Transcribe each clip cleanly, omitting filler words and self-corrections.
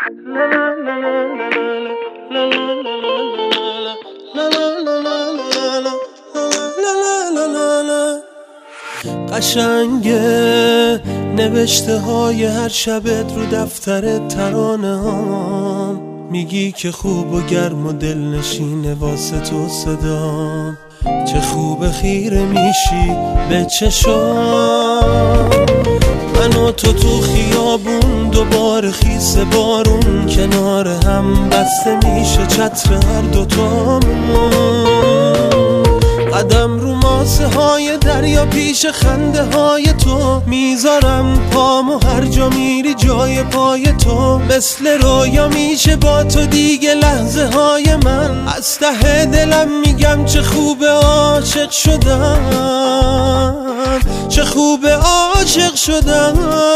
قشنگه نوشته های هر شبت رو دفتر ترانه هام، میگی که خوب و گرم و دل نشینه واسه تو صدام. چه خوب خیره میشی به چشام، من و تو خیابون دوباره خیس بارون، کنار هم بسته میشه چتر هر دوتامون. قدم رو ماسه های دریا پیش خنده های تو میذارم پامو، هر جا میری جای پای تو. مثل رویا میشه با تو دیگه لحظه های من، از ته دلم میگم چه خوبه عاشق شدم، چه خوبه عاشق شدم،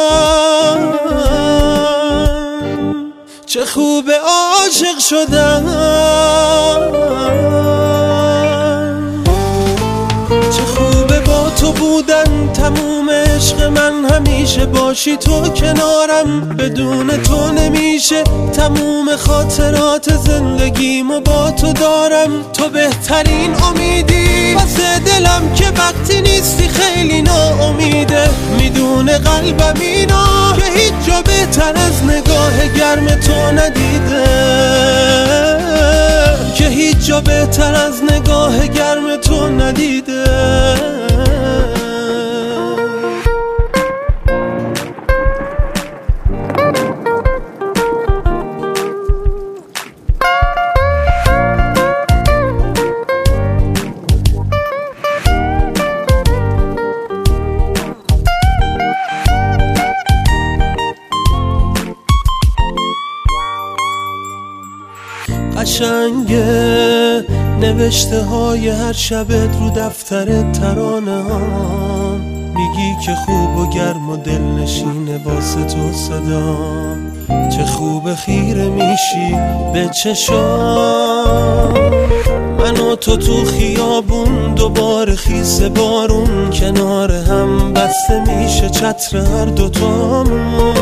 چه خوبه عاشق شدم. چه خوبه با تو بودن تموم عشق من، همیشه باشی تو کنارم، بدون تو نمیشه تموم خاطرات زندگیمو با تو دارم. تو بهترین امیدی واسه دلم که وقتی نیستی خیلی ناامیده، میدونه قلبم اینا که هیچ جا بهتر از نگاه گرم تو ندیده، که هیچ جا بهتر از نگاه گرم تو ندیده. قشنگه نوشته های هر شبت رو دفتر ترانه هام، میگی که خوب و گرم و دل نشینه واسه تو صدام. چه خوب خیره میشی به چشام، من و تو خیابون دوباره خیس بارون، کنار هم بسته میشه چتر هر دوتامون.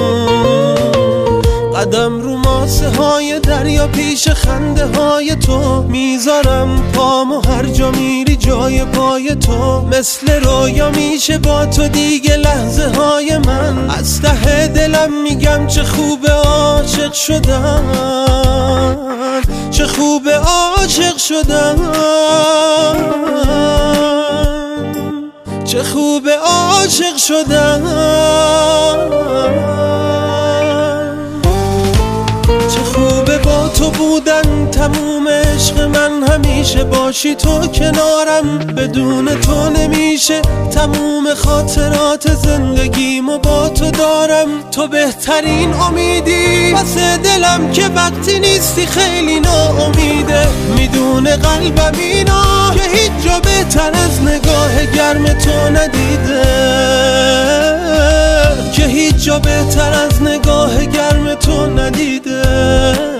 قدم رو ماسه های دریا پیش خنده های تو میذارم پامو، هر جا میری جای پای تو. مثل رویا میشه با تو دیگه لحظه های من، از ته دلم میگم چه خوبه عاشق شدم، چه خوبه عاشق شدم، چه خوبه عاشق شدم. چه خوبه با تو بودن تموم عشق من، همیشه باشی تو کنارم، بدون تو نمیشه تموم خاطرات زندگیمو با تو دارم. تو بهترین امیدی واسه دلم که وقتی نیستی خیلی ناامیده، میدونه قلبم اینا که هیچ جا بهتر از نگاه گرم تو ندیده، که هیچ جا بهتر از نگاه گرم تو ندیده.